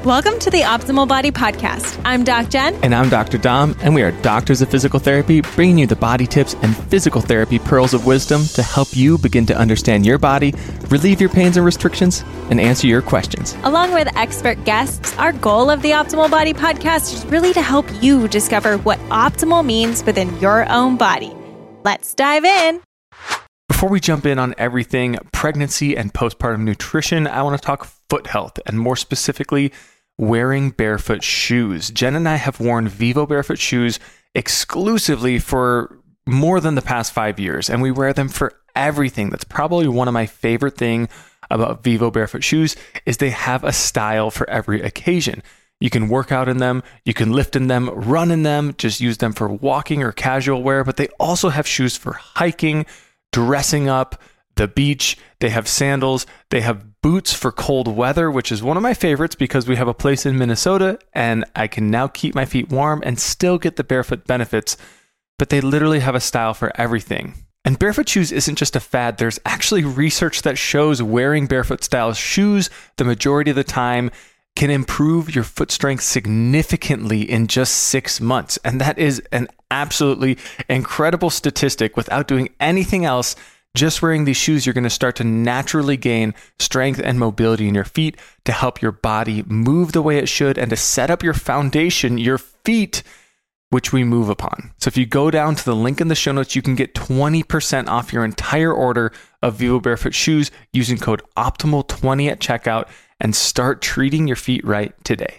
Welcome to the Optimal Body Podcast. I'm Doc Jen. And I'm Dr. Dom, and we are doctors of physical therapy, bringing you the body tips and physical therapy pearls of wisdom to help you begin to understand your body, relieve your pains and restrictions, and answer your questions. Along with expert guests, our goal of the Optimal Body Podcast is really to help you discover what optimal means within your own body. Let's dive in. Before we jump in on everything pregnancy and postpartum nutrition, I want to talk foot health, and more specifically, wearing barefoot shoes. Jen and I have worn Vivo barefoot shoes exclusively for more than the past 5 years, and we wear them for everything. That's probably one of my favorite things about Vivo barefoot shoes is they have a style for every occasion. You can work out in them, you can lift in them, run in them, just use them for walking or casual wear, but they also have shoes for hiking, dressing up, the beach. They have sandals. They have boots for cold weather, which is one of my favorites because we have a place in Minnesota and I can now keep my feet warm and still get the barefoot benefits. But they literally have a style for everything. And barefoot shoes isn't just a fad. There's actually research that shows wearing barefoot style shoes the majority of the time can improve your foot strength significantly in just 6 months. And that is an absolutely incredible statistic. Without doing anything else, just wearing these shoes, you're going to start to naturally gain strength and mobility in your feet to help your body move the way it should and to set up your foundation, your feet, which we move upon. So if you go down to the link in the show notes, you can get 20% off your entire order of Vivo Barefoot shoes using code OPTIMAL20 at checkout and start treating your feet right today.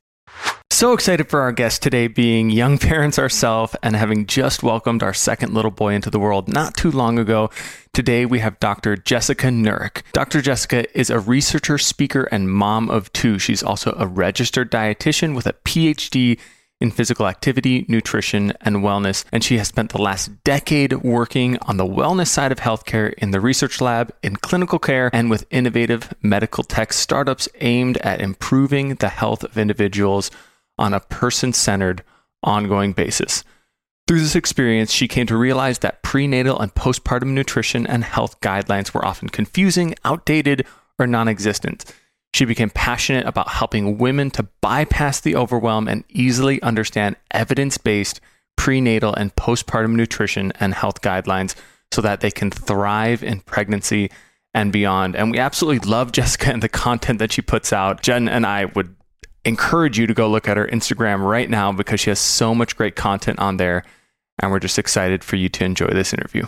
So excited for our guest today, being young parents ourselves and having just welcomed our second little boy into the world not too long ago. Today we have Dr. Jessica Nurek. Dr. Jessica is a researcher, speaker, and mom of two. She's also a registered dietitian with a PhD in physical activity, nutrition, and wellness. And she has spent the last decade working on the wellness side of healthcare in the research lab, in clinical care, and with innovative medical tech startups aimed at improving the health of individuals on a person-centered, ongoing basis. Through this experience, she came to realize that prenatal and postpartum nutrition and health guidelines were often confusing, outdated, or non-existent. She became passionate about helping women to bypass the overwhelm and easily understand evidence-based prenatal and postpartum nutrition and health guidelines so that they can thrive in pregnancy and beyond. And we absolutely love Jessica and the content that she puts out. Jen and I would encourage you to go look at her Instagram right now because she has so much great content on there. And we're just excited for you to enjoy this interview.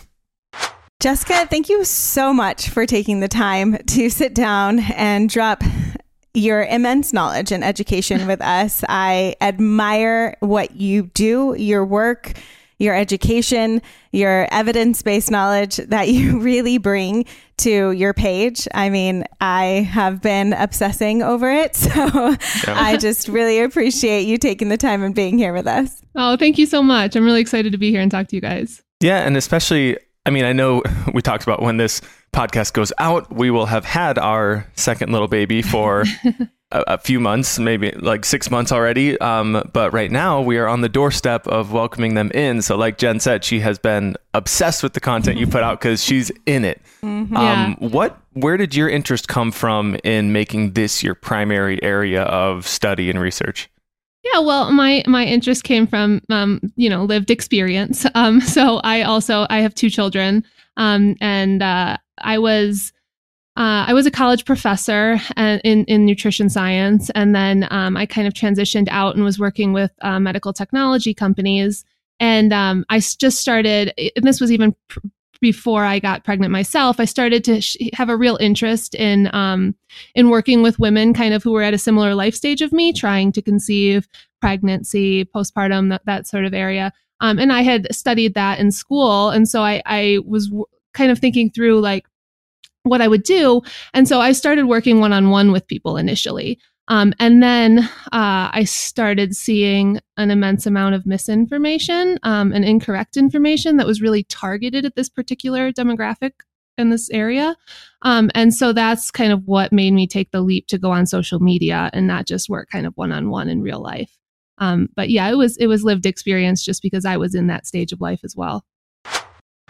Jessica, thank you so much for taking the time to sit down and drop your immense knowledge and education with us. I admire what you do, your work, your education, your evidence-based knowledge that you really bring to your page. I mean, I have been obsessing over it. So yeah. I just really appreciate you taking the time and being here with us. Oh, thank you so much. I'm really excited to be here and talk to you guys. Yeah. And especially, I mean, I know we talked about when this podcast goes out, we will have had our second little baby for a few months, maybe like 6 months already. But right now we are on the doorstep of welcoming them in. So like Jen said, she has been obsessed with the content you put out because she's in it. Mm-hmm. Where did your interest come from in making this your primary area of study and research? Yeah, well, my interest came from, lived experience. So I have two children, and I was a college professor in nutrition science, and then I kind of transitioned out and was working with medical technology companies. And I just started, and this was even before I got pregnant myself, I started to have a real interest in working with women kind of who were at a similar life stage of me, trying to conceive, pregnancy, postpartum, that sort of area. And I had studied that in school. And so I was kind of thinking through like what I would do. And so I started working one-on-one with people initially. And then I started seeing an immense amount of misinformation and incorrect information that was really targeted at this particular demographic in this area. And so that's kind of what made me take the leap to go on social media and not just work kind of one-on-one in real life. But yeah, it was lived experience just because I was in that stage of life as well.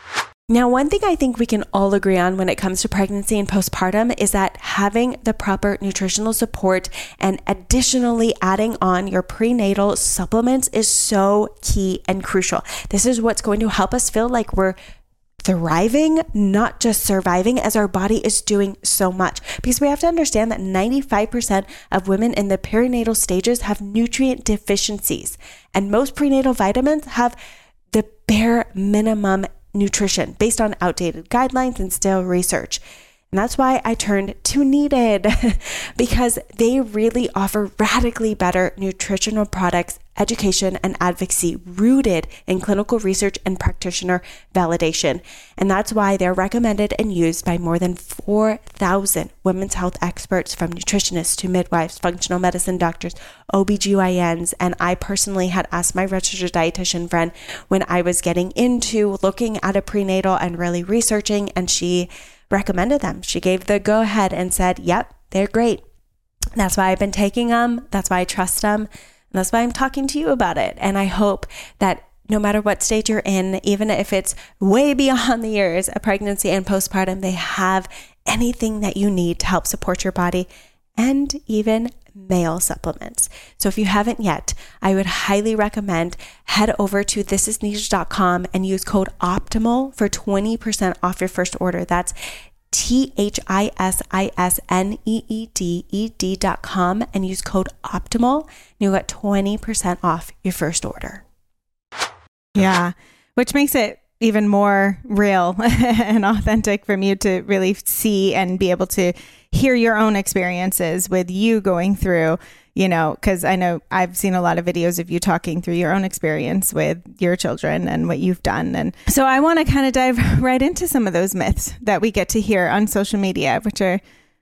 Now, one thing I think we can all agree on when it comes to pregnancy and postpartum is that having the proper nutritional support and additionally adding on your prenatal supplements is so key and crucial. This is what's going to help us feel like we're thriving, not just surviving, as our body is doing so much. Because we have to understand that 95% of women in the perinatal stages have nutrient deficiencies, and most prenatal vitamins have the bare minimum nutrition based on outdated guidelines and stale research. And that's why I turned to Needed, because they really offer radically better nutritional products, education, and advocacy rooted in clinical research and practitioner validation. And that's why they're recommended and used by more than 4,000 women's health experts, from nutritionists to midwives, functional medicine doctors, OBGYNs. And I personally had asked my registered dietitian friend when I was getting into looking at a prenatal and really researching, and she recommended them. She gave the go ahead and said, yep, they're great. That's why I've been taking them. That's why I trust them. And that's why I'm talking to you about it. And I hope that no matter what stage you're in, even if it's way beyond the years of pregnancy and postpartum, they have anything that you need to help support your body, and even male supplements. So if you haven't yet, I would highly recommend head over to thisisneeded.com and use code OPTIMAL for 20% off your first order. That's THISISNEEDED.com and use code OPTIMAL, and you'll get 20% off your first order. Yeah, which makes it even more real and authentic from you to really see and be able to hear your own experiences with you going through, you know, because I know I've seen a lot of videos of you talking through your own experience with your children and what you've done. And so I want to kind of dive right into some of those myths that we get to hear on social media, which are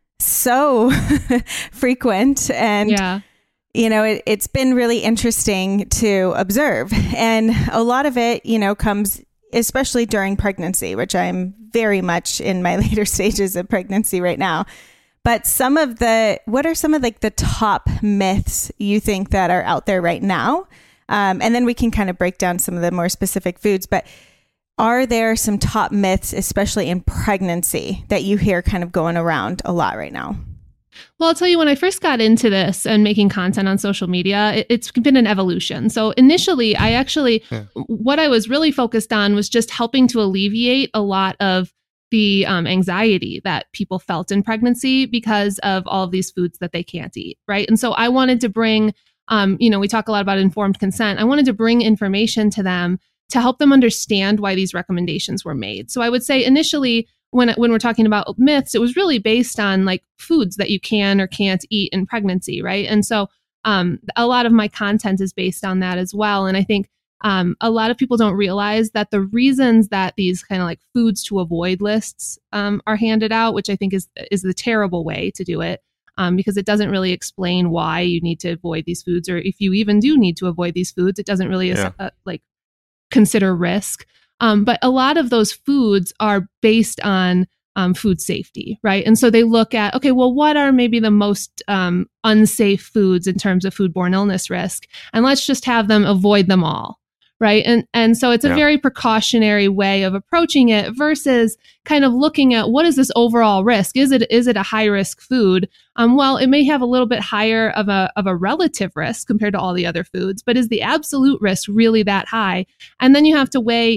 so frequent. And Yeah. you know, it's been really interesting to observe. And a lot of it, you know, comes especially during pregnancy, which I'm very much in my later stages of pregnancy right now. But what are some of like the top myths you think that are out there right now? And then we can kind of break down some of the more specific foods. But are there some top myths, especially in pregnancy, that you hear kind of going around a lot right now? Well, I'll tell you, when I first got into this and making content on social media, it's been an evolution. So initially, what I was really focused on was just helping to alleviate a lot of the anxiety that people felt in pregnancy because of all of these foods that they can't eat, right? And so I wanted to bring, we talk a lot about informed consent. I wanted to bring information to them to help them understand why these recommendations were made. So I would say initially, when we're talking about myths, it was really based on like foods that you can or can't eat in pregnancy, right? And so a lot of my content is based on that as well. And I think a lot of people don't realize that the reasons that these kind of like foods to avoid lists are handed out, which I think is the terrible way to do it, because it doesn't really explain why you need to avoid these foods, or if you even do need to avoid these foods, it doesn't really consider risk. But a lot of those foods are based on food safety, right? And so they look at, okay, well, what are maybe the most unsafe foods in terms of foodborne illness risk? And let's just have them avoid them all, right? And so it's a very precautionary way of approaching it versus kind of looking at what is this overall risk? Is it a high risk food? Well, it may have a little bit higher of a relative risk compared to all the other foods, but is the absolute risk really that high? And then you have to weigh,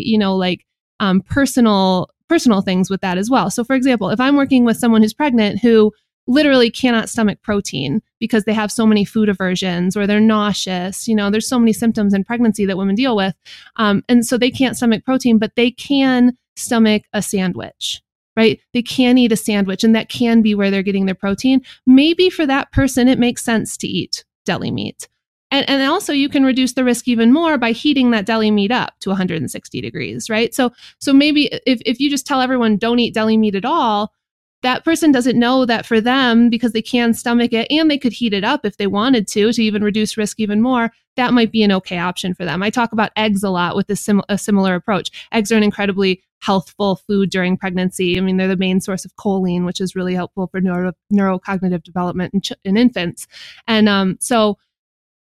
personal things with that as well. So for example, if I'm working with someone who's pregnant who literally cannot stomach protein because they have so many food aversions or they're nauseous, there's so many symptoms in pregnancy that women deal with. And so they can't stomach protein, but they can stomach a sandwich, right? They can eat a sandwich, and that can be where they're getting their protein. Maybe for that person, it makes sense to eat deli meat. And also you can reduce the risk even more by heating that deli meat up to 160 degrees, right? So maybe if you just tell everyone don't eat deli meat at all, that person doesn't know that for them, because they can stomach it and they could heat it up if they wanted to even reduce risk even more, that might be an okay option for them. I talk about eggs a lot with a similar approach. Eggs are an incredibly healthful food during pregnancy. I mean, they're the main source of choline, which is really helpful for neurocognitive development in infants. And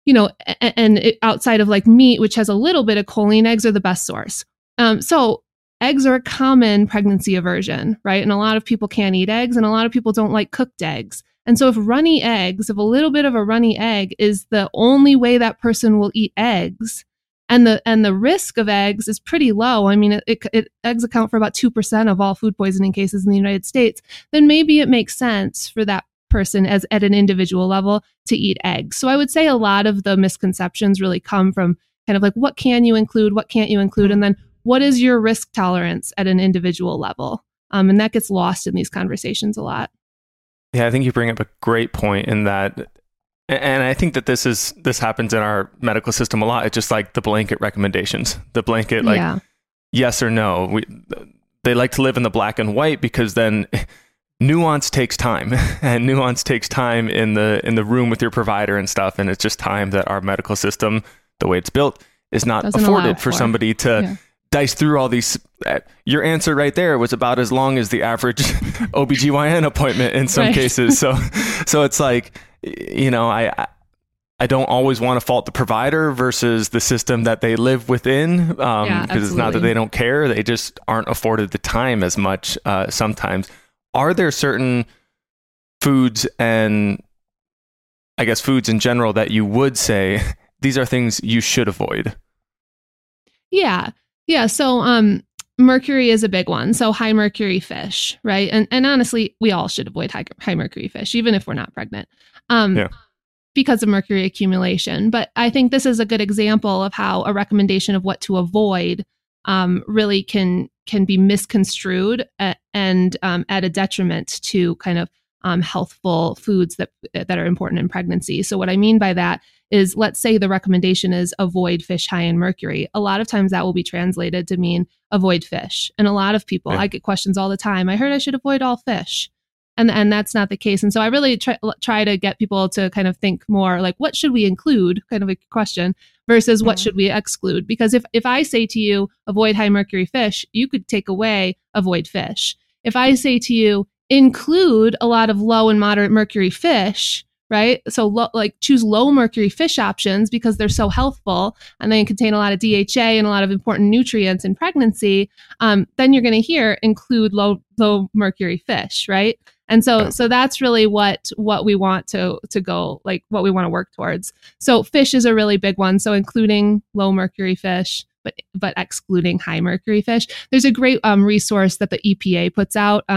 outside of like meat, which has a little bit of choline, eggs are the best source. So eggs are a common pregnancy aversion, right? And a lot of people can't eat eggs, and a lot of people don't like cooked eggs. And so if runny eggs, if a little bit of a runny egg is the only way that person will eat eggs, and the risk of eggs is pretty low. I mean, eggs account for about 2% of all food poisoning cases in the United States. Then maybe it makes sense for that person as at an individual level to eat eggs. So I would say a lot of the misconceptions really come from kind of like, what can you include? What can't you include? And then what is your risk tolerance at an individual level? And that gets lost in these conversations a lot. Yeah, I think you bring up a great point in that. And I think that this happens in our medical system a lot. It's just like the blanket recommendations, the blanket, like yes or no. They like to live in the black and white because then nuance takes time, and nuance takes time in the room with your provider and stuff. And it's just time that our medical system, the way it's built, is not afforded for somebody to dice through all these. Your answer right there was about as long as the average OBGYN appointment in some cases. So it's like, you know, I don't always want to fault the provider versus the system that they live within, because it's not that they don't care, they just aren't afforded the time as much sometimes. Are there certain foods, and I guess foods in general, that you would say these are things you should avoid? Yeah. So mercury is a big one. So high mercury fish, right? And honestly, we all should avoid high mercury fish, even if we're not pregnant, because of mercury accumulation. But I think this is a good example of how a recommendation of what to avoid really can be misconstrued and at a detriment to kind of healthful foods that are important in pregnancy. So what I mean by that is, let's say the recommendation is avoid fish high in mercury. A lot of times that will be translated to mean avoid fish. And a lot of people, I get questions all the time. I heard I should avoid all fish. And that's not the case. And so I really try to get people to kind of think more like, what should we include, kind of a question, versus what should we exclude? Because if I say to you, avoid high mercury fish, you could take away avoid fish. If I say to you, include a lot of low and moderate mercury fish, right? So choose low mercury fish options because they're so healthful and they contain a lot of DHA and a lot of important nutrients in pregnancy. Then you're going to hear include low mercury fish, right? And so that's really what we want to go, like what we want to work towards. So fish is a really big one. So including low mercury fish, but excluding high mercury fish. There's a great resource that the EPA puts out.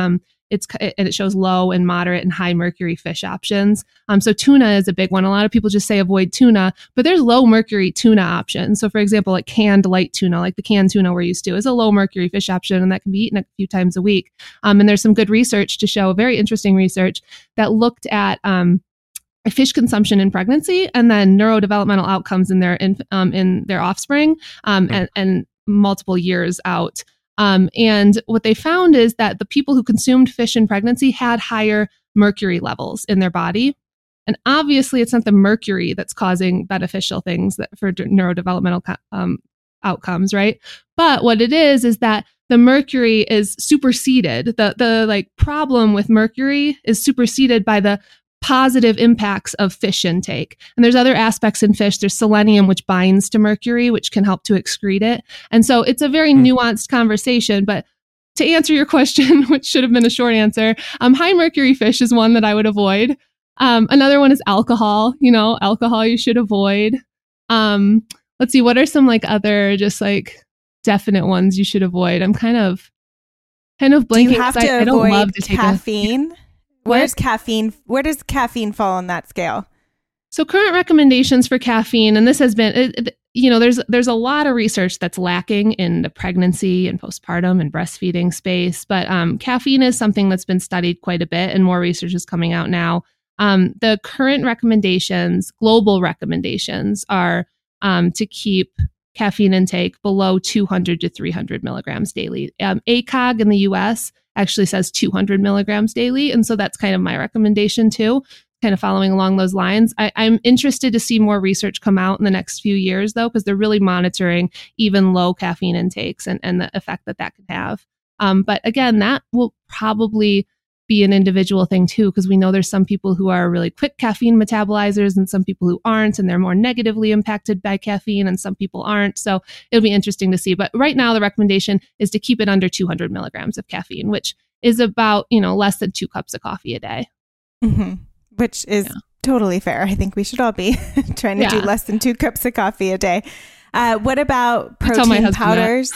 It shows low and moderate and high mercury fish options. So tuna is a big one. A lot of people just say avoid tuna, but there's low mercury tuna options. So for example, like canned light tuna, like the canned tuna we're used to, is a low mercury fish option, and that can be eaten a few times a week. And there's some good research to show, very interesting research that looked at fish consumption in pregnancy and then neurodevelopmental outcomes in their offspring and multiple years out. And what they found is that the people who consumed fish in pregnancy had higher mercury levels in their body. And obviously, it's not the mercury that's causing beneficial things for neurodevelopmental outcomes, right? But what it is that the mercury is superseded. The problem with mercury is superseded by the positive impacts of fish intake. And there's other aspects in fish. There's selenium, which binds to mercury, which can help to excrete it. And so it's a very nuanced conversation. But to answer your question, which should have been a short answer, high mercury fish is one that I would avoid. Another one is alcohol. Alcohol you should avoid. Let's see, what are some other just definite ones you should avoid? I'm kind of blanking. Do you have to I avoid don't love to take caffeine? Where does caffeine fall on that scale? So current recommendations for caffeine, and this has been, there's a lot of research that's lacking in the pregnancy and postpartum and breastfeeding space, but caffeine is something that's been studied quite a bit, and more research is coming out now. The current recommendations, global recommendations, are to keep caffeine intake below 200 to 300 milligrams daily. ACOG in the US actually says 200 milligrams daily. And so that's kind of my recommendation too, kind of following along those lines. I'm interested to see more research come out in the next few years though, because they're really monitoring even low caffeine intakes and the effect that can have. But again, that will probably be an individual thing too, because we know there's some people who are really quick caffeine metabolizers and some people who aren't, and they're more negatively impacted by caffeine, and some people aren't. So it'll be interesting to see. But right now, the recommendation is to keep it under 200 milligrams of caffeine, which is about, less than 2 cups of coffee a day. Mm-hmm. Which is totally fair. I think we should all be trying to do less than 2 cups of coffee a day. What about protein powders?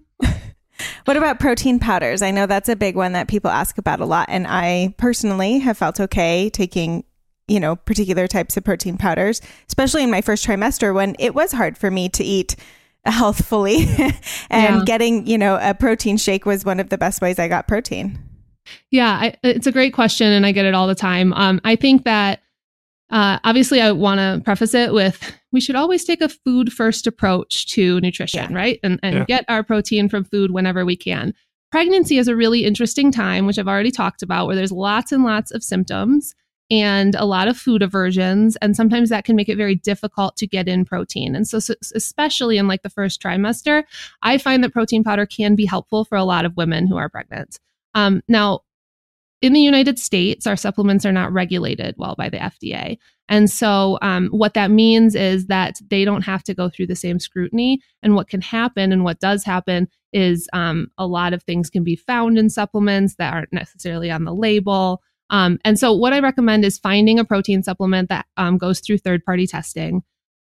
What about protein powders? I know that's a big one that people ask about a lot. And I personally have felt okay taking, particular types of protein powders, especially in my first trimester when it was hard for me to eat healthfully. And getting, a protein shake was one of the best ways I got protein. Yeah, it's a great question, and I get it all the time. I think that obviously I want to preface it with we should always take a food first approach to nutrition, right? And get our protein from food whenever we can. Pregnancy is a really interesting time, which I've already talked about, where there's lots and lots of symptoms and a lot of food aversions. And sometimes that can make it very difficult to get in protein. And so especially in like the first trimester, I find that protein powder can be helpful for a lot of women who are pregnant. Now, in the United States, our supplements are not regulated well by the FDA. And so what that means is that they don't have to go through the same scrutiny. And what can happen and what does happen is a lot of things can be found in supplements that aren't necessarily on the label. And so what I recommend is finding a protein supplement that goes through third-party testing.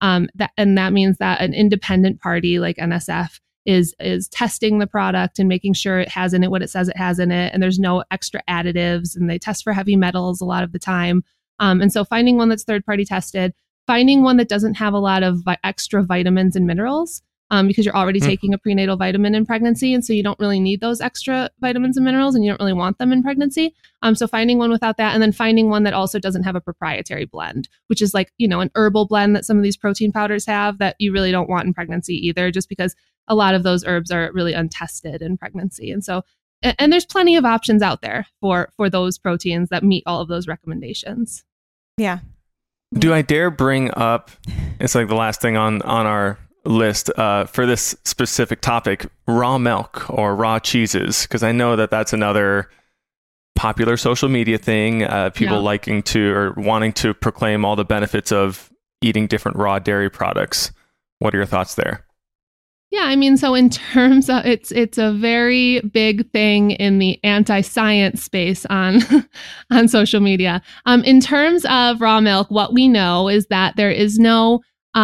That means that an independent party like NSF is testing the product and making sure it has in it what it says it has in it, and there's no extra additives, and they test for heavy metals a lot of the time. And so finding one that's third party tested, finding one that doesn't have a lot of extra vitamins and minerals, because you're already taking a prenatal vitamin in pregnancy, and so you don't really need those extra vitamins and minerals, and you don't really want them in pregnancy. So finding one without that, and then finding one that also doesn't have a proprietary blend, which is like, an herbal blend that some of these protein powders have that you really don't want in pregnancy either, just because a lot of those herbs are really untested in pregnancy. And so, and there's plenty of options out there for those proteins that meet all of those recommendations. Yeah. Do I dare bring up, it's like the last thing on our list for this specific topic, raw milk or raw cheeses? Because I know that that's another popular social media thing, people liking to or wanting to proclaim all the benefits of eating different raw dairy products. What are your thoughts there? Yeah, I mean, so in terms of it's a very big thing in the anti-science space on social media. In terms of raw milk, what we know is that there is no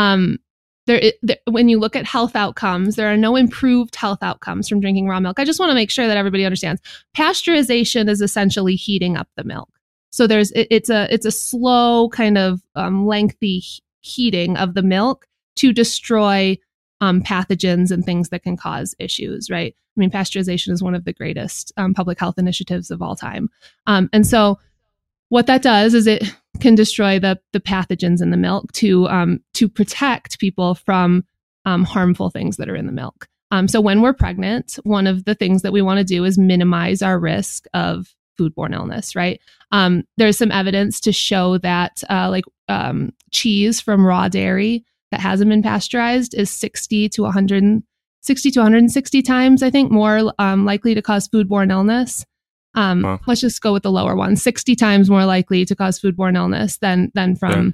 when you look at health outcomes, there are no improved health outcomes from drinking raw milk. I just want to make sure that everybody understands. Pasteurization is essentially heating up the milk. So it's a slow kind of lengthy heating of the milk to destroy pathogens and things that can cause issues, right? I mean, pasteurization is one of the greatest public health initiatives of all time. And so what that does is it can destroy the pathogens in the milk to protect people from harmful things that are in the milk. So when we're pregnant, one of the things that we want to do is minimize our risk of foodborne illness, right? There's some evidence to show that cheese from raw dairy that hasn't been pasteurized is 60 to 160 times, I think, more likely to cause foodborne illness. Let's just go with the lower one, 60 times more likely to cause foodborne illness than from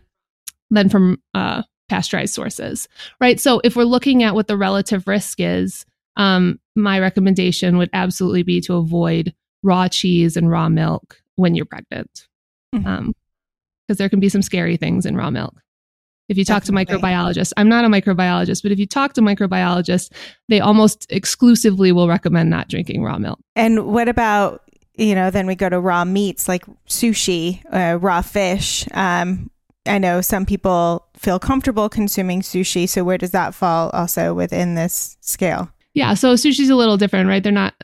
pasteurized sources, right? So if we're looking at what the relative risk is, my recommendation would absolutely be to avoid raw cheese and raw milk when you're pregnant, because there can be some scary things in raw milk. If you talk to microbiologists, I'm not a microbiologist, but if you talk to microbiologists, they almost exclusively will recommend not drinking raw milk. And what about, then we go to raw meats like sushi, raw fish. I know some people feel comfortable consuming sushi. So where does that fall also within this scale? Yeah. So sushi's a little different, right? They're not,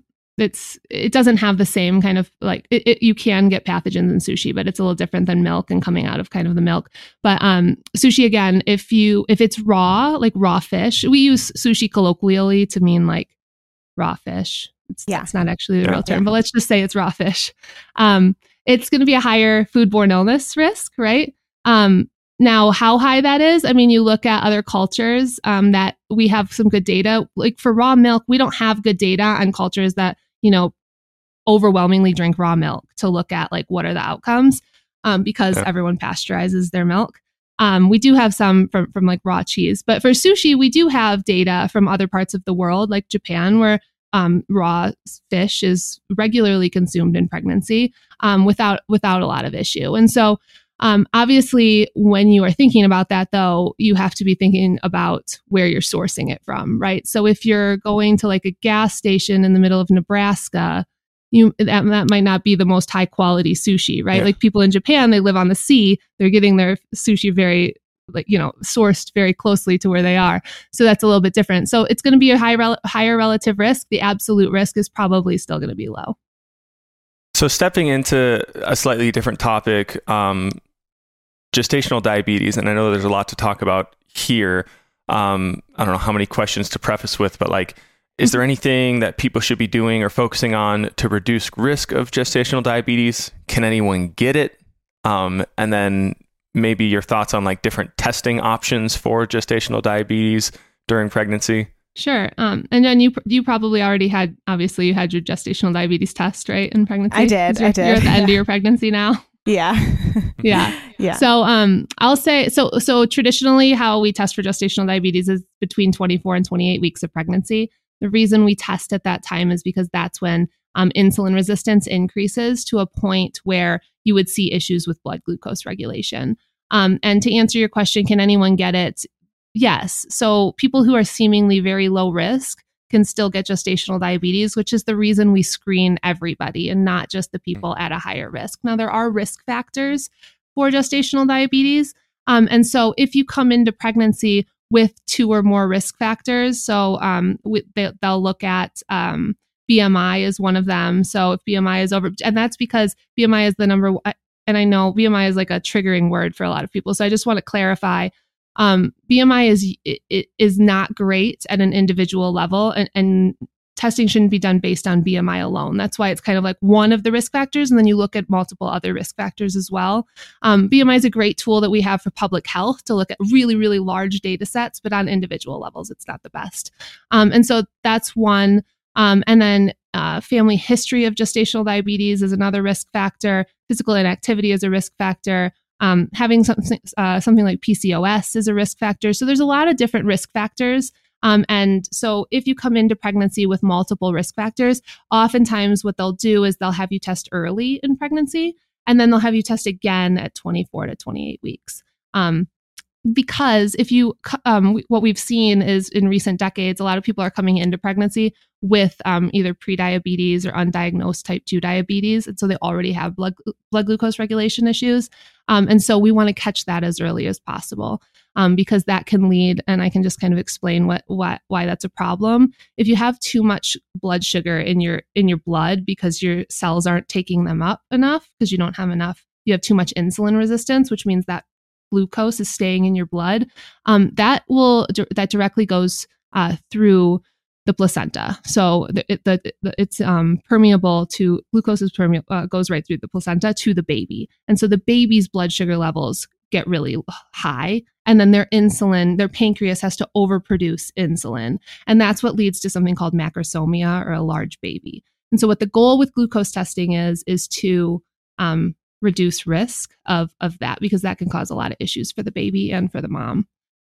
it doesn't have the same kind of you can get pathogens in sushi, but it's a little different than milk and coming out of kind of the milk. But sushi, again, if it's raw, like raw fish, we use sushi colloquially to mean like raw fish. It's not actually the real term, but let's just say it's raw fish. It's going to be a higher foodborne illness risk, right? Now, how high that is, I mean, you look at other cultures that we have some good data. Like for raw milk, we don't have good data on cultures that, overwhelmingly drink raw milk to look at like what are the outcomes, because everyone pasteurizes their milk. We do have some from like raw cheese, but for sushi, we do have data from other parts of the world, like Japan, where raw fish is regularly consumed in pregnancy without a lot of issue. And so obviously, when you are thinking about that, though, you have to be thinking about where you're sourcing it from, right? So if you're going to like a gas station in the middle of Nebraska, that might not be the most high quality sushi, right? Yeah. Like people in Japan, they live on the sea. They're getting their sushi very, like, sourced very closely to where they are. So that's a little bit different. So it's going to be a higher relative risk. The absolute risk is probably still going to be low. So stepping into a slightly different topic, gestational diabetes, and I know there's a lot to talk about here. I don't know how many questions to preface with, but like, is there anything that people should be doing or focusing on to reduce risk of gestational diabetes? Can anyone get it? And then maybe your thoughts on like different testing options for gestational diabetes during pregnancy. Sure. And then you probably already had, obviously you had your gestational diabetes test, right? In pregnancy. I did. You're at the end of your pregnancy now. Yeah. Yeah. So I'll say, so traditionally how we test for gestational diabetes is between 24 and 28 weeks of pregnancy. The reason we test at that time is because that's when insulin resistance increases to a point where you would see issues with blood glucose regulation. And to answer your question, can anyone get it? Yes. So people who are seemingly very low risk can still get gestational diabetes, which is the reason we screen everybody and not just the people at a higher risk. Now, there are risk factors for gestational diabetes. And so if you come into pregnancy with 2 or more risk factors, so they'll look at BMI is one of them. So if BMI is over, and that's because BMI is the number, and I know BMI is like a triggering word for a lot of people. So I just want to clarify, BMI is not great at an individual level, and testing shouldn't be done based on BMI alone. That's why it's kind of like one of the risk factors, and then you look at multiple other risk factors as well. BMI is a great tool that we have for public health to look at really, really large data sets, but on individual levels, it's not the best. And so that's one. And then family history of gestational diabetes is another risk factor. Physical inactivity is a risk factor. Having something like PCOS is a risk factor. So there's a lot of different risk factors. And so if you come into pregnancy with multiple risk factors, oftentimes what they'll do is they'll have you test early in pregnancy, and then they'll have you test again at 24 to 28 weeks. Because if you, what we've seen is in recent decades, a lot of people are coming into pregnancy with either prediabetes or undiagnosed type 2 diabetes. And so they already have blood glucose regulation issues. And so we want to catch that as early as possible, because that can lead, and I can just kind of explain why that's a problem. If you have too much blood sugar in your blood because your cells aren't taking them up enough, because you don't have enough, you have too much insulin resistance, which means that glucose is staying in your blood, that directly goes through the placenta. So it's permeable to glucose is permeable, goes right through the placenta to the baby, and so the baby's blood sugar levels get really high, and then their pancreas has to overproduce insulin, and that's what leads to something called macrosomia, or a large baby. And so what the goal with glucose testing is to reduce risk of that, because that can cause a lot of issues for the baby and for the mom.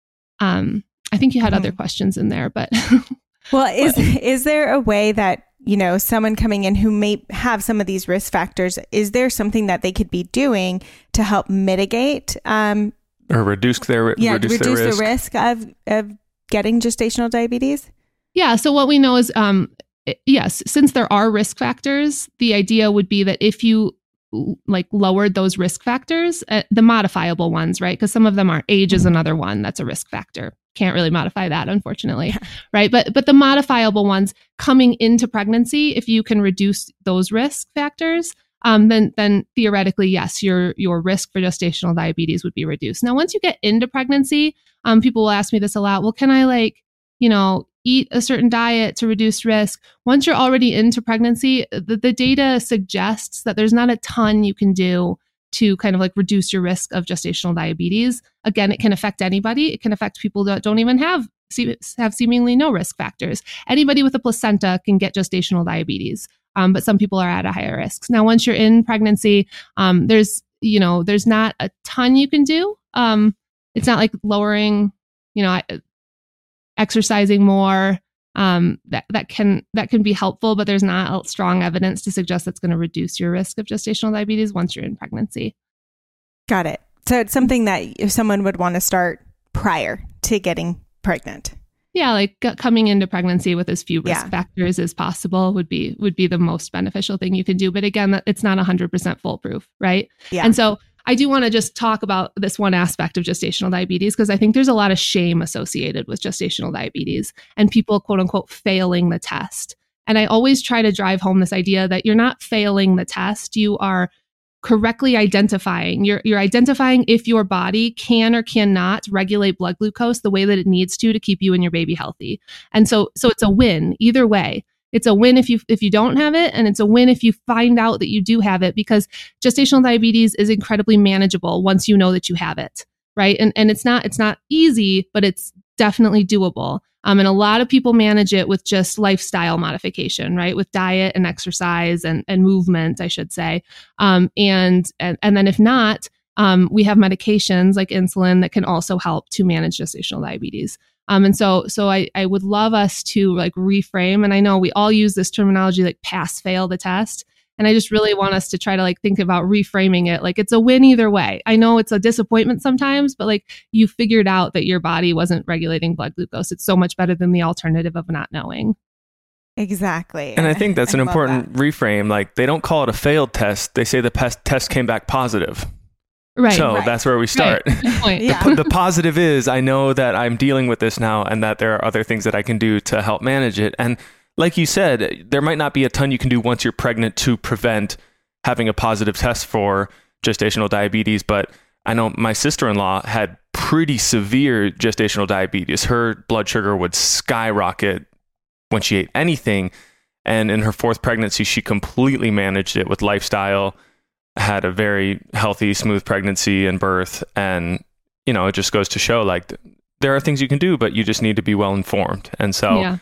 I think you had other questions in there, but well, is there a way that, someone coming in who may have some of these risk factors, is there something that they could be doing to help mitigate or reduce the risk of getting gestational diabetes? Yeah. So what we know is, yes, since there are risk factors, the idea would be that if you lowered those risk factors, the modifiable ones, right? Because some of them aren't. Age is another one that's a risk factor. Can't really modify that, unfortunately, right? But the modifiable ones coming into pregnancy, if you can reduce those risk factors, then theoretically, yes, your risk for gestational diabetes would be reduced. Now, once you get into pregnancy, people will ask me this a lot. Well, can I eat a certain diet to reduce risk? Once you're already into pregnancy, the data suggests that there's not a ton you can do to kind of reduce your risk of gestational diabetes. Again, it can affect anybody. It can affect people that don't even have seemingly no risk factors. Anybody with a placenta can get gestational diabetes. but some people are at a higher risk. Now, once you're in pregnancy, there's not a ton you can do. It's not like lowering, exercising more. That can be helpful, but there's not strong evidence to suggest that's going to reduce your risk of gestational diabetes once you're in pregnancy. Got it. So it's something that if someone would want to start prior to getting pregnant. Yeah, like coming into pregnancy with as few risk factors as possible would be the most beneficial thing you can do. But again, it's not 100% foolproof, right? Yeah. And so I do want to just talk about this one aspect of gestational diabetes, because I think there's a lot of shame associated with gestational diabetes and people, quote unquote, failing the test. And I always try to drive home this idea that you're not failing the test. You are correctly identifying. You're identifying if your body can or cannot regulate blood glucose the way that it needs to keep you and your baby healthy. And so it's a win either way. It's a win if you don't have it, and it's a win if you find out that you do have it, because gestational diabetes is incredibly manageable once you know that you have it, right? And it's not easy, but it's definitely doable. And a lot of people manage it with just lifestyle modification, right? With diet and exercise and movement, I should say. And then if not, we have medications like insulin that can also help to manage gestational diabetes. And so I would love us to like reframe. And I know we all use this terminology like pass, fail the test. And I just really want us to try to like think about reframing it. Like it's a win either way. I know it's a disappointment sometimes, but like you figured out that your body wasn't regulating blood glucose. It's so much better than the alternative of not knowing. Exactly. And I think that's an important reframe. Like they don't call it a failed test. They say the test came back positive. Right. So that's where we start. Right. Good point. The positive is I know that I'm dealing with this now and that there are other things that I can do to help manage it. And like you said, there might not be a ton you can do once you're pregnant to prevent having a positive test for gestational diabetes. But I know my sister-in-law had pretty severe gestational diabetes. Her blood sugar would skyrocket when she ate anything. And in her fourth pregnancy, she completely managed it with lifestyle, had a very healthy, smooth pregnancy and birth. And, it just goes to show like there are things you can do, but you just need to be well informed. And so,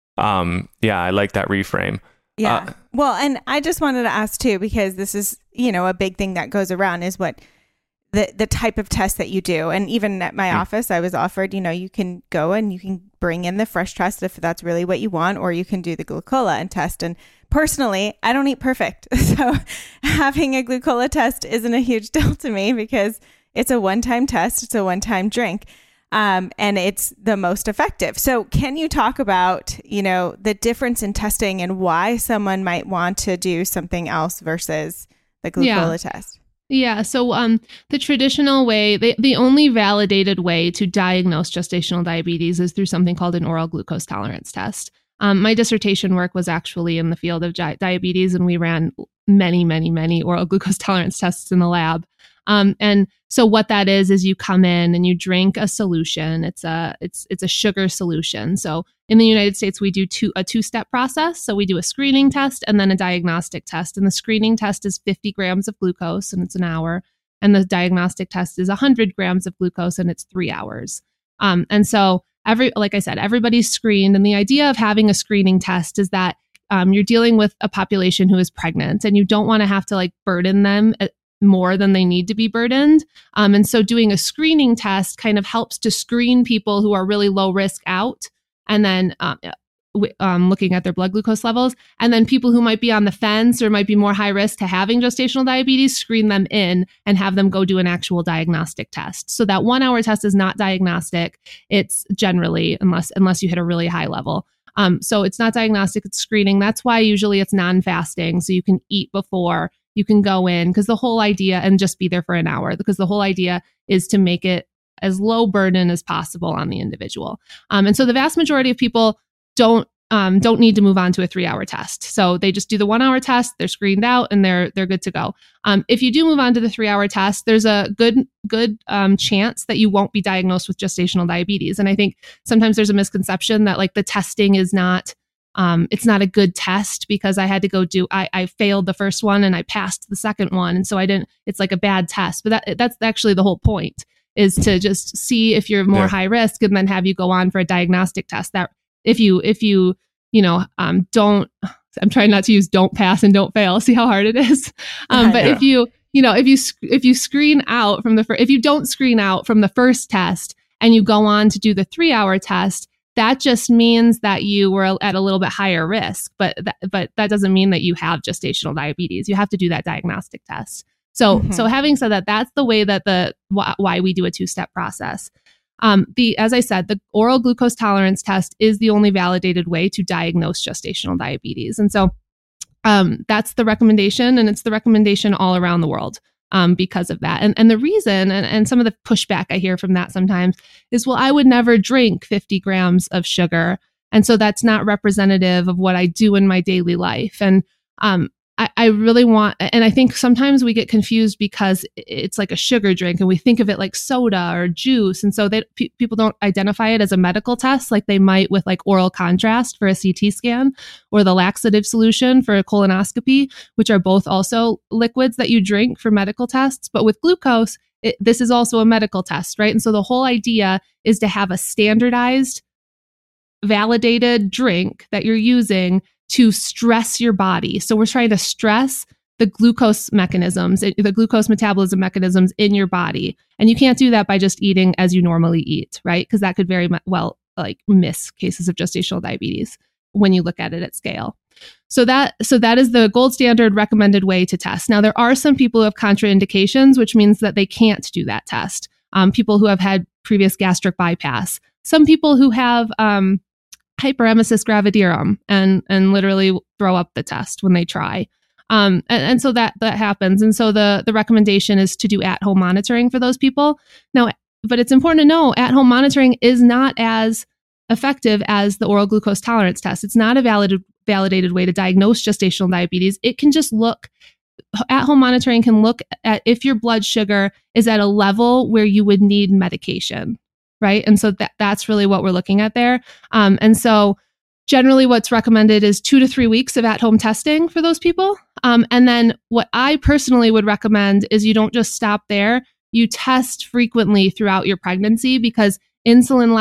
I like that reframe. Yeah. Well, and I just wanted to ask too, because this is, a big thing that goes around is what the type of test that you do. And even at my office, I was offered, you can go and you can bring in the fresh test if that's really what you want, or you can do the glucola and test. And personally, I don't eat perfect. So having a glucola test isn't a huge deal to me because it's a one-time test. It's a one-time drink. And it's the most effective. So can you talk about, the difference in testing and why someone might want to do something else versus the glucola test? Yeah. So the traditional way, the only validated way to diagnose gestational diabetes is through something called an oral glucose tolerance test. My dissertation work was actually in the field of diabetes, and we ran many, many, many oral glucose tolerance tests in the lab. And so what that is you come in and you drink a solution. It's a sugar solution. So in the United States, we do a two-step process. So we do a screening test and then a diagnostic test. And the screening test is 50 grams of glucose and it's an hour. And the diagnostic test is 100 grams of glucose and it's 3 hours. And so like I said, everybody's screened. And the idea of having a screening test is that you're dealing with a population who is pregnant and you don't want to have to like burden them more than they need to be burdened. And so doing a screening test kind of helps to screen people who are really low risk out, and then looking at their blood glucose levels. And then people who might be on the fence or might be more high risk to having gestational diabetes, screen them in and have them go do an actual diagnostic test. So that 1 hour test is not diagnostic. It's generally, unless you hit a really high level. So it's not diagnostic, it's screening. That's why usually it's non-fasting. So you can eat before you can go in, because the whole idea, and just be there for an hour, because the whole idea is to make it as low burden as possible on the individual. And so the vast majority of people don't need to move on to a 3 hour test. So they just do the 1 hour test, they're screened out and they're good to go. If you do move on to the 3 hour test, there's a good chance that you won't be diagnosed with gestational diabetes. And I think sometimes there's a misconception that like the testing is not, it's not a good test because I had to go I failed the first one and I passed the second one. And so it's like a bad test, but that's actually the whole point, is to just see if you're more high risk and then have you go on for a diagnostic test that if you don't I'm trying not to use don't pass and don't fail. See how hard it is. But if you screen out from if you don't screen out from the first test and you go on to do the 3-hour test, that just means that you were at a little bit higher risk, but that doesn't mean that you have gestational diabetes. You have to do that diagnostic test. So having said that, that's the way that why we do a 2-step process. As I said, the oral glucose tolerance test is the only validated way to diagnose gestational diabetes. And so that's the recommendation, and it's the recommendation all around the world because of that. And the reason, and some of the pushback I hear from that sometimes is, well, I would never drink 50 grams of sugar. And so that's not representative of what I do in my daily life. And I really want, and I think sometimes we get confused because it's like a sugar drink and we think of it like soda or juice. And so people don't identify it as a medical test like they might with like oral contrast for a CT scan or the laxative solution for a colonoscopy, which are both also liquids that you drink for medical tests. But with glucose, this is also a medical test, right? And so the whole idea is to have a standardized, validated drink that you're using to stress your body. So we're trying to stress the glucose mechanisms, the glucose metabolism mechanisms in your body. And you can't do that by just eating as you normally eat, right? Because that could very well miss cases of gestational diabetes when you look at it at scale. So that is the gold standard recommended way to test. Now, there are some people who have contraindications, which means that they can't do that test. People who have had previous gastric bypass, some people who have hyperemesis gravidarum and literally throw up the test when they try. And so that happens. And so the recommendation is to do at-home monitoring for those people. Now, but it's important to know at-home monitoring is not as effective as the oral glucose tolerance test. It's not a validated way to diagnose gestational diabetes. It can just at-home monitoring can look at if your blood sugar is at a level where you would need medication. Right. And so that's really what we're looking at there. And so generally what's recommended is 2 to 3 weeks of at-home testing for those people. And then what I personally would recommend is you don't just stop there. You test frequently throughout your pregnancy because insulin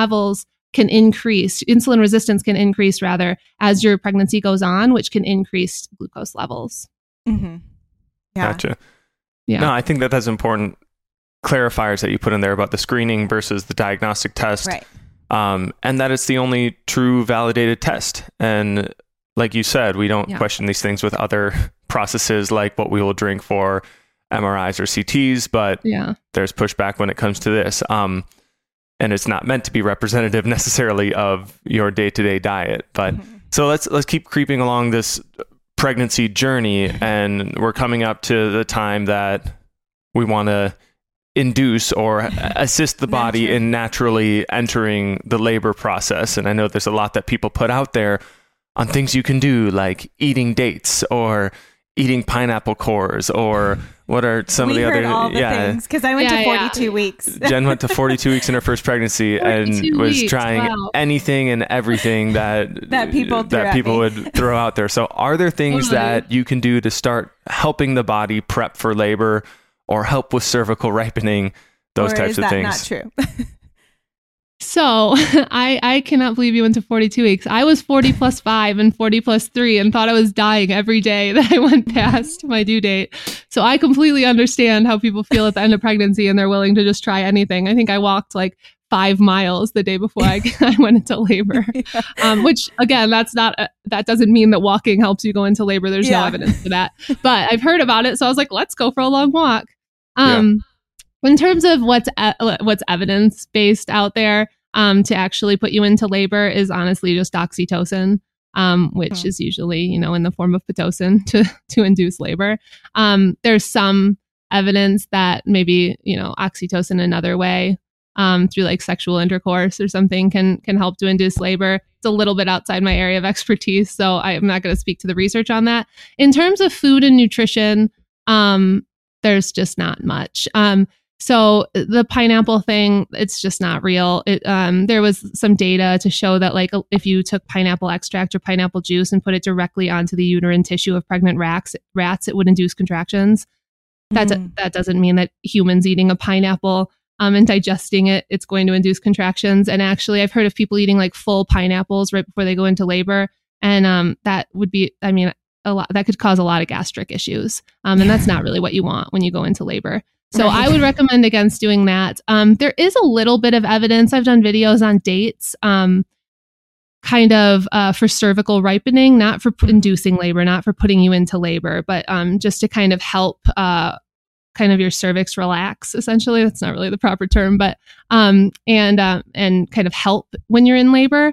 resistance can increase rather as your pregnancy goes on, which can increase glucose levels. Mm-hmm. Yeah. Gotcha. Yeah. No, I think that's important clarifiers that you put in there about the screening versus the diagnostic test. Right. And that it's the only true validated test. And like you said, we don't question these things with other processes like what we will drink for MRIs or CTs, but there's pushback when it comes to this. And it's not meant to be representative necessarily of your day-to-day diet. But so let's keep creeping along this pregnancy journey, and we're coming up to the time that we want to induce or assist the body in naturally entering the labor process. And I know there's a lot that people put out there on things you can do, like eating dates or eating pineapple cores, or what are some of the other things, because I went to 42 weeks. Jen went to 42 weeks in her first pregnancy and was trying anything and everything that people would throw out there. So are there things that you can do to start helping the body prep for labor or help with cervical ripening, those types of things? Is that not true? So I cannot believe you went to 42 weeks. I was 40 plus 5 and 40 plus 3 and thought I was dying every day that I went past my due date. So I completely understand how people feel at the end of pregnancy and they're willing to just try anything. I think I walked like 5 miles the day before I went into labor, which again, that doesn't mean that walking helps you go into labor. There's no evidence for that, but I've heard about it. So I was like, let's go for a long walk. In terms of what's evidence-based out there to actually put you into labor is honestly just oxytocin, which is usually, in the form of Pitocin to induce labor. There's some evidence that maybe, oxytocin another way through like sexual intercourse or something can help to induce labor. It's a little bit outside my area of expertise, so I'm not going to speak to the research on that. In terms of food and nutrition, there's just not much. So the pineapple thing, it's just not real. There was some data to show that like if you took pineapple extract or pineapple juice and put it directly onto the uterine tissue of pregnant rats, it would induce contractions. That doesn't mean that humans eating a pineapple and digesting it's going to induce contractions. And actually, I've heard of people eating like full pineapples right before they go into labor. And that would be, I mean, a lot that could cause a lot of gastric issues. And that's not really what you want when you go into labor. So I would recommend against doing that. There is a little bit of evidence. I've done videos on dates, kind of for cervical ripening, not for inducing labor, not for putting you into labor, but just to kind of help kind of your cervix relax. Essentially, that's not really the proper term, but and kind of help when you're in labor.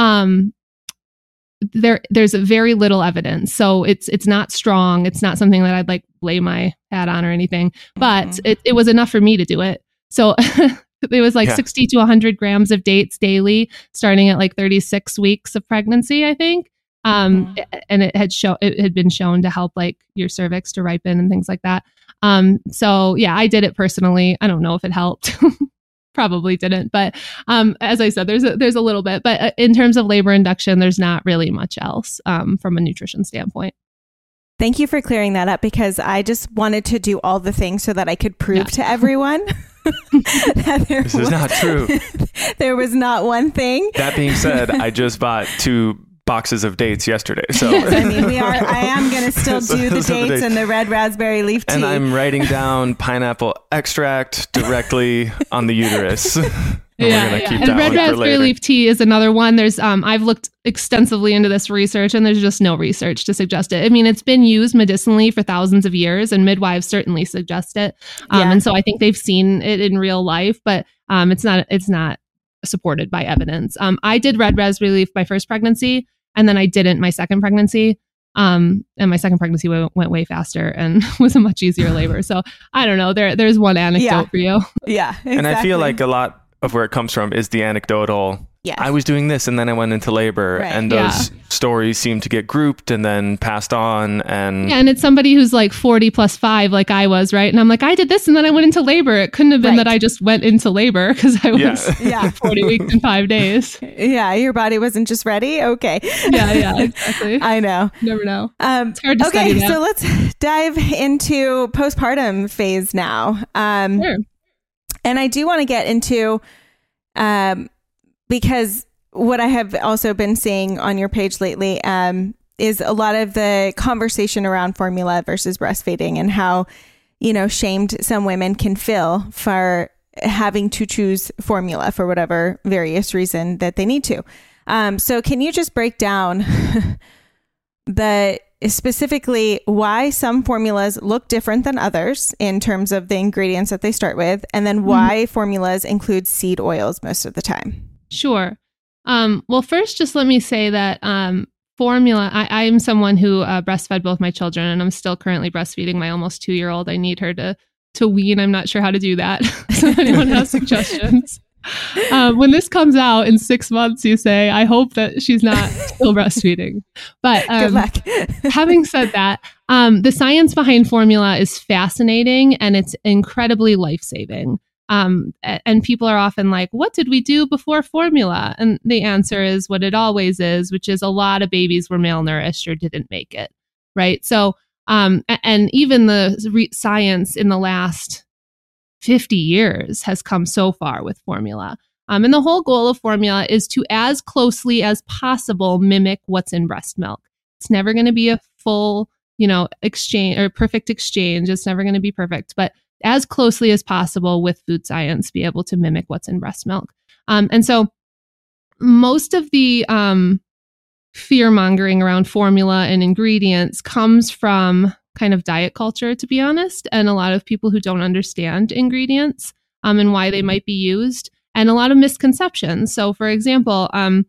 There's very little evidence, so it's not strong. It's not something that I'd like lay my hat on or anything, but it was enough for me to do it. So it was like 60 to 100 grams of dates daily, starting at like 36 weeks of pregnancy, I think. And it had been shown to help like your cervix to ripen and things like that. So yeah, I did it personally. I don't know if it helped. Probably didn't, but as I said, there's a little bit, but in terms of labor induction, there's not really much else from a nutrition standpoint. Thank you for clearing that up, because I just wanted to do all the things so that I could prove to everyone that this is not true. There was not one thing. That being said, I just bought 2 boxes of dates yesterday. So I mean, I am going to still do the dates and the red raspberry leaf tea. And I'm writing down pineapple extract directly on the uterus. And red raspberry leaf tea is another one. There's I've looked extensively into this research, and there's just no research to suggest it. I mean, it's been used medicinally for thousands of years, and midwives certainly suggest it. And so I think they've seen it in real life, but it's not supported by evidence. I did red raspberry leaf my first pregnancy, and then I didn't my second pregnancy. And my second pregnancy went way faster and was a much easier labor. So I don't know. There's one anecdote for you. Yeah, exactly. And I feel like a lot of where it comes from is the anecdotal. Yes. I was doing this and then I went into labor, and those stories seem to get grouped and then passed on. And it's somebody who's like 40 plus 5, like I was, right? And I'm like, I did this and then I went into labor. It couldn't have been that I just went into labor because I was 40 weeks and 5 days. Yeah, your body wasn't just ready. Okay. Yeah, exactly. I know. Never know. It's hard to study that. So let's dive into postpartum phase now. Sure. And I do want to get into, because what I have also been seeing on your page lately is a lot of the conversation around formula versus breastfeeding, and how, shamed some women can feel for having to choose formula for whatever various reason that they need to. So can you just break down specifically why some formulas look different than others in terms of the ingredients that they start with, and then why formulas include seed oils most of the time? Sure. Well, first, just let me say that formula, I am someone who breastfed both my children, and I'm still currently breastfeeding my almost 2-year-old. I need her to wean. I'm not sure how to do that. So if anyone has suggestions. When this comes out in 6 months, you say, I hope that she's not still breastfeeding. But good luck. Having said that, the science behind formula is fascinating, and it's incredibly life-saving. And people are often like, what did we do before formula? And the answer is what it always is, which is a lot of babies were malnourished or didn't make it. Right. So, and even the science in the last 50 years has come so far with formula. And the whole goal of formula is to, as closely as possible, mimic what's in breast milk. It's never going to be a full, exchange or perfect exchange. It's never going to be perfect, but as closely as possible with food science, be able to mimic what's in breast milk. And so most of the fear mongering around formula and ingredients comes from kind of diet culture, to be honest, and a lot of people who don't understand ingredients and why they might be used, and a lot of misconceptions. So, for example,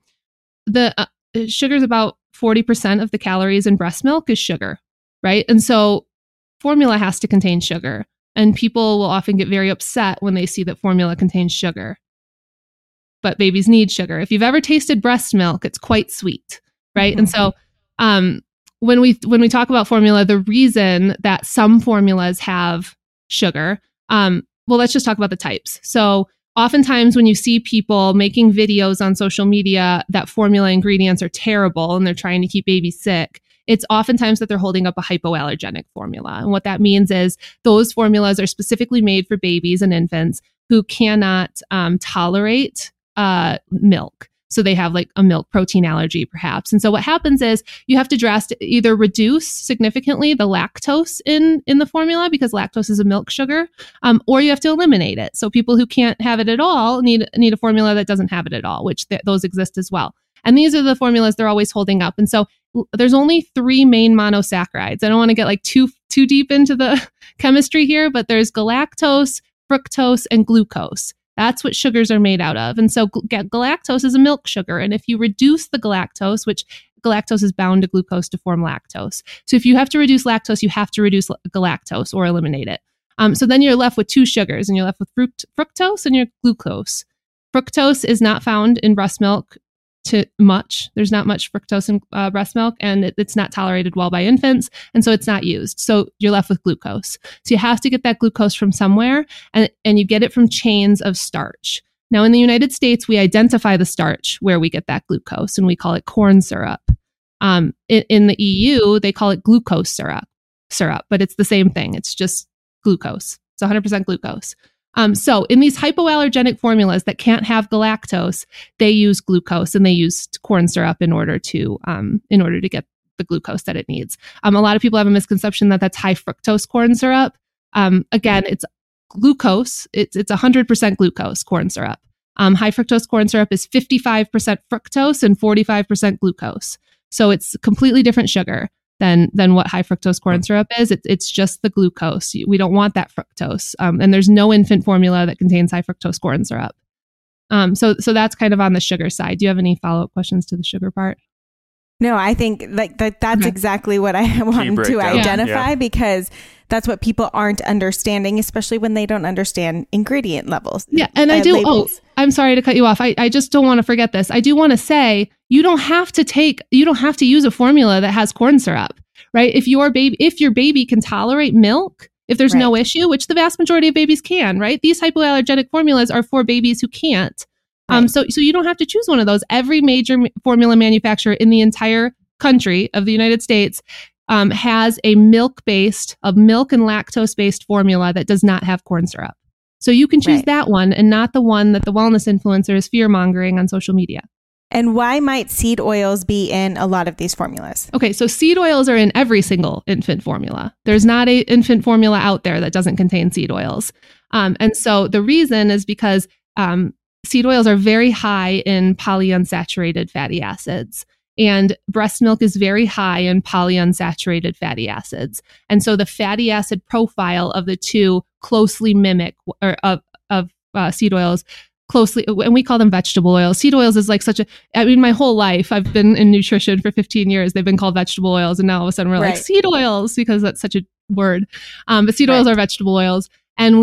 the sugar is about 40% of the calories in breast milk is sugar, right? And so formula has to contain sugar, and people will often get very upset when they see that formula contains sugar. But babies need sugar. If you've ever tasted breast milk, it's quite sweet, right? Mm-hmm. And so when we talk about formula, the reason that some formulas have sugar, well, let's just talk about the types. So oftentimes when you see people making videos on social media that formula ingredients are terrible and they're trying to keep babies sick, it's oftentimes that they're holding up a hypoallergenic formula. And what that means is those formulas are specifically made for babies and infants who cannot tolerate milk. So they have like a milk protein allergy perhaps. And so what happens is you have to either reduce significantly the lactose in the formula, because lactose is a milk sugar, or you have to eliminate it. So people who can't have it at all need a formula that doesn't have it at all, which those exist as well. And these are the formulas they're always holding up. And so there's only 3 main monosaccharides. I don't want to get like too deep into the chemistry here, but there's galactose, fructose, and glucose. That's what sugars are made out of. And so galactose is a milk sugar. And if you reduce the galactose, which galactose is bound to glucose to form lactose. So if you have to reduce lactose, you have to reduce galactose or eliminate it. So then you're left with 2 sugars, and you're left with fructose and your glucose. Fructose is not found in breast milk much. There's not much fructose in breast milk, and it's not tolerated well by infants, and so it's not used. So you're left with glucose. So you have to get that glucose from somewhere, and you get it from chains of starch. Now, in the United States, we identify the starch where we get that glucose, and we call it corn syrup. In the EU, they call it glucose syrup, but it's the same thing. It's just glucose. It's 100% glucose. So in these hypoallergenic formulas that can't have galactose, they use glucose, and they use corn syrup in order to get the glucose that it needs. A lot of people have a misconception that that's high fructose corn syrup. Again, it's glucose. It's 100% glucose corn syrup. High fructose corn syrup is 55% fructose and 45% glucose. So it's a completely different sugar than what high fructose corn syrup is. It's just the glucose. We don't want that fructose. And there's no infant formula that contains high fructose corn syrup. So that's kind of on the sugar side. Do you have any follow-up questions to the sugar part? No, I think like that's Okay. exactly what I want to identify, because that's what people aren't understanding, especially when they don't understand ingredient levels. Yeah. And I do. Labels. I'm sorry to cut you off. I just don't want to forget this. I do want to say you don't have to use a formula that has corn syrup, right? If your baby can tolerate milk, if there's no issue, which the vast majority of babies can, right? These hypoallergenic formulas are for babies who can't. So you don't have to choose one of those. Every major formula manufacturer in the entire country of the United States has a milk and lactose-based formula that does not have corn syrup. So you can choose that one and not the one that the wellness influencer is fear-mongering on social media. And why might seed oils be in a lot of these formulas? Okay, so seed oils are in every single infant formula. There's not an infant formula out there that doesn't contain seed oils. And so the reason is because seed oils are very high in polyunsaturated fatty acids, and breast milk is very high in polyunsaturated fatty acids. And so the fatty acid profile of the two closely mimic, or of seed oils closely, and we call them vegetable oils. Seed oils is like my whole life, I've been in nutrition for 15 years. They've been called vegetable oils. And now all of a sudden we're like seed oils, because that's such a word. But seed oils are vegetable oils. And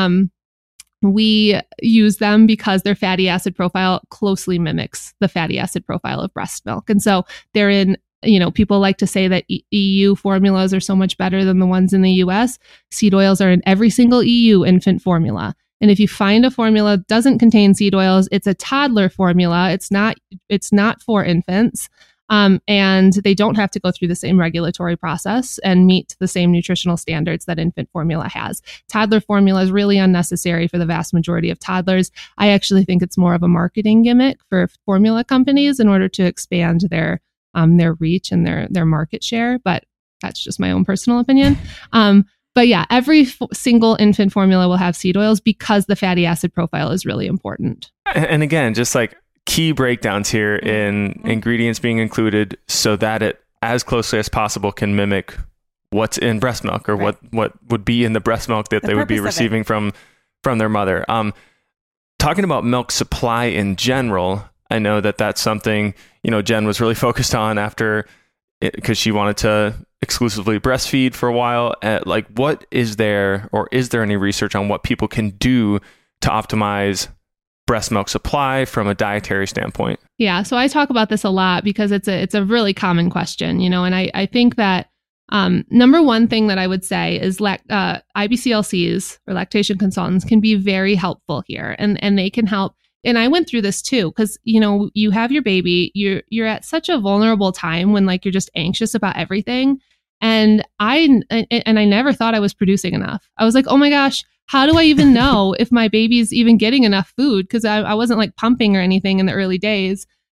we use them because their fatty acid profile closely mimics the fatty acid profile of breast milk. And so they're in, people like to say that EU formulas are so much better than the ones in the US. Seed oils are in every single EU infant formula. And if you find a formula that doesn't contain seed oils, it's a toddler formula. It's not for infants. And they don't have to go through the same regulatory process and meet the same nutritional standards that infant formula has. Toddler formula is really unnecessary for the vast majority of toddlers. I actually think it's more of a marketing gimmick for formula companies in order to expand their reach and their market share. But that's just my own personal opinion. But yeah, every single infant formula will have seed oils because the fatty acid profile is really important. And again, just like key breakdowns here in ingredients being included so that it as closely as possible can mimic what's in breast milk, or what would be in the breast milk that they would be receiving from their mother. Talking about milk supply in general, I know that that's something, Jen was really focused on because she wanted to exclusively breastfeed for a while. What is there, or is there any research on what people can do to optimize breast milk supply from a dietary standpoint? Yeah, so I talk about this a lot because it's a really common question, and I think that number one thing that I would say is IBCLCs, or lactation consultants, can be very helpful here, and they can help. And I went through this too, because you have your baby, you're at such a vulnerable time when you're just anxious about everything, and I never thought I was producing enough. I was like, oh my gosh, how do I even know if my baby's even getting enough food? Because I wasn't pumping or anything in the early days.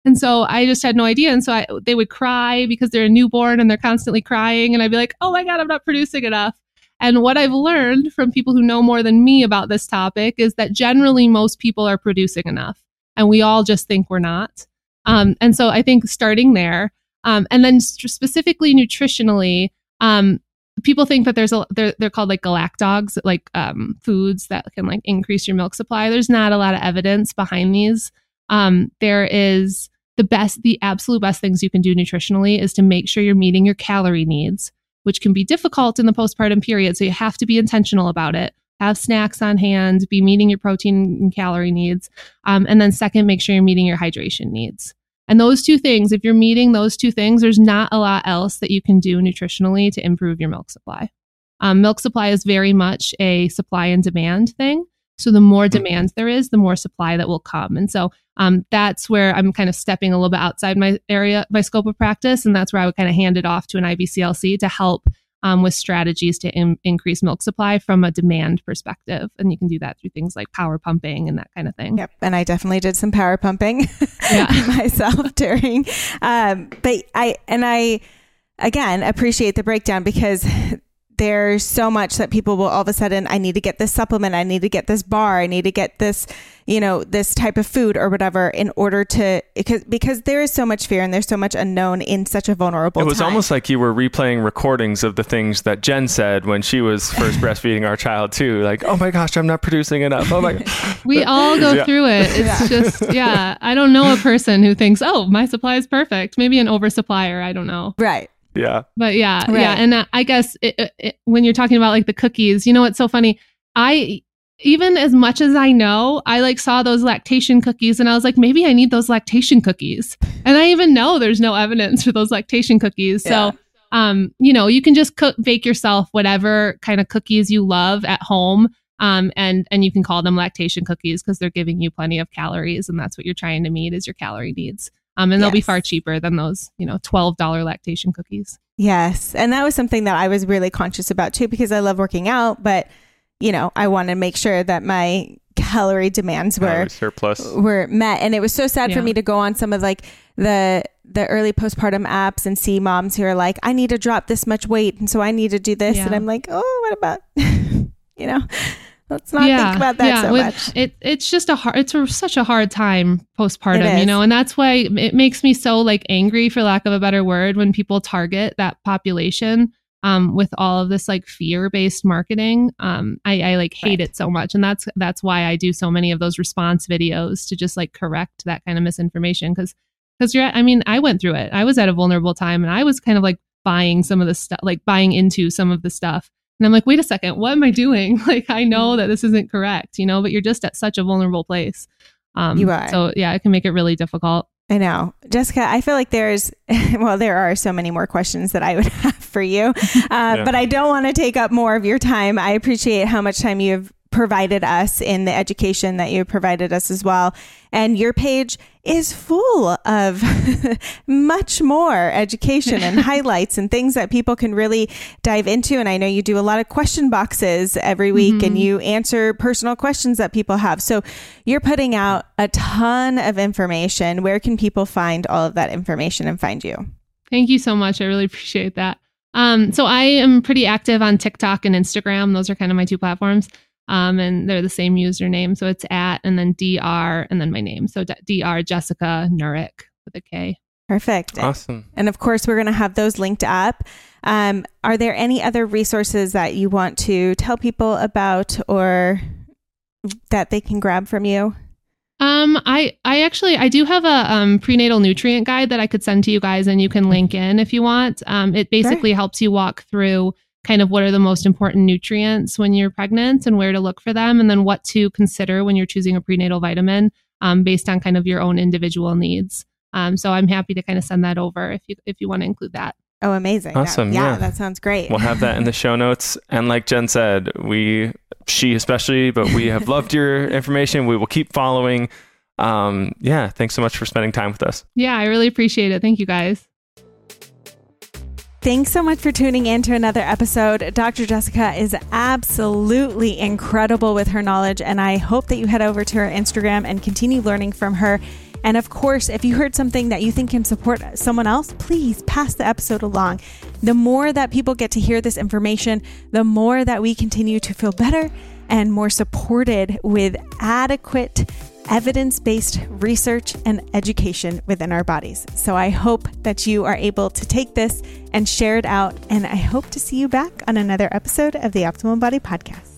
And so I just had no idea. And so they would cry because they're a newborn and they're constantly crying. And I'd be like, oh my God, I'm not producing enough. And what I've learned from people who know more than me about this topic is that generally most people are producing enough. And we all just think we're not. And so I think starting there, and then specifically nutritionally, people think that they're called like galactogs, like foods that can like increase your milk supply. There's not a lot of evidence behind these. There is the absolute best things you can do nutritionally is to make sure you're meeting your calorie needs, which can be difficult in the postpartum period. So you have to be intentional about it. Have snacks on hand, be meeting your protein and calorie needs. And then second, make sure you're meeting your hydration needs. And those two things, if you're meeting those two things, there's not a lot else that you can do nutritionally to improve your milk supply. Milk supply is very much a supply and demand thing. So the more demand there is, the more supply that will come. And so that's where I'm kind of stepping a little bit outside my scope of practice. And that's where I would kind of hand it off to an IBCLC to help with strategies to increase milk supply from a demand perspective. And you can do that through things like power pumping and that kind of thing. Yep. And I definitely did some power pumping myself during, but I again, appreciate the breakdown because there's so much that people will all of a sudden, I need to get this supplement. I need to get this bar. I need to get this, this type of food or whatever in order to, because there is so much fear and there's so much unknown in such a vulnerable time. It was almost like you were replaying recordings of the things that Jen said when she was first breastfeeding our child too. Like, oh my gosh, I'm not producing enough. Oh my gosh. We all go through it. It's just, I don't know a person who thinks, oh, my supply is perfect. Maybe an oversupplier. I don't know. Right. Yeah. But yeah. And I guess when you're talking about like the cookies, it's so funny. Even as much as I know, I like saw those lactation cookies and I was like, maybe I need those lactation cookies. And I even know there's no evidence for those lactation cookies. Yeah. So, you can just bake yourself whatever kind of cookies you love at home. And you can call them lactation cookies because they're giving you plenty of calories. And that's what you're trying to meet is your calorie needs. And they'll be far cheaper than those, $12 lactation cookies. Yes. And that was something that I was really conscious about too, because I love working out, but I want to make sure that my calorie demands were met. And it was so sad for me to go on some of like the early postpartum apps and see moms who are like, I need to drop this much weight. And so I need to do this. And I'm like, oh, what about, let's not think about that so much. It's just such a hard time postpartum, and that's why it makes me so like angry, for lack of a better word, when people target that population with all of this like fear-based marketing. I like hate it so much. And that's why I do so many of those response videos to just like correct that kind of misinformation. Because I went through it. I was at a vulnerable time and I was kind of like buying into some of the stuff. And I'm like, wait a second, what am I doing? Like, I know that this isn't correct, but you're just at such a vulnerable place. You are. So yeah, it can make it really difficult. I know. Jessica, I feel like there are so many more questions that I would have for you, but I don't want to take up more of your time. I appreciate how much time you've provided us in the education that you provided us as well. And your page is full of much more education and highlights and things that people can really dive into. And I know you do a lot of question boxes every week and you answer personal questions that people have. So you're putting out a ton of information. Where can people find all of that information and find you? Thank you so much. I really appreciate that. So I am pretty active on TikTok and Instagram. Those are kind of my two platforms. And they're the same username. So it's @ and then DR and then my name. So DR Jessica Nurick with a K. Perfect. Awesome. And of course, we're going to have those linked up. Are there any other resources that you want to tell people about or that they can grab from you? I do have a prenatal nutrient guide that I could send to you guys and you can link in if you want. It basically helps you walk through kind of what are the most important nutrients when you're pregnant and where to look for them, and then what to consider when you're choosing a prenatal vitamin based on kind of your own individual needs. So I'm happy to kind of send that over if you want to include that. Oh, amazing. Awesome. Yeah, that sounds great. We'll have that in the show notes. And like Jen said, she especially, but we have loved your information. We will keep following. Thanks so much for spending time with us. Yeah, I really appreciate it. Thank you guys. Thanks so much for tuning in to another episode. Dr. Jessica is absolutely incredible with her knowledge, and I hope that you head over to her Instagram and continue learning from her. And of course, if you heard something that you think can support someone else, please pass the episode along. The more that people get to hear this information, the more that we continue to feel better and more supported with adequate evidence-based research and education within our bodies. So I hope that you are able to take this and share it out. And I hope to see you back on another episode of the Optimum Body Podcast.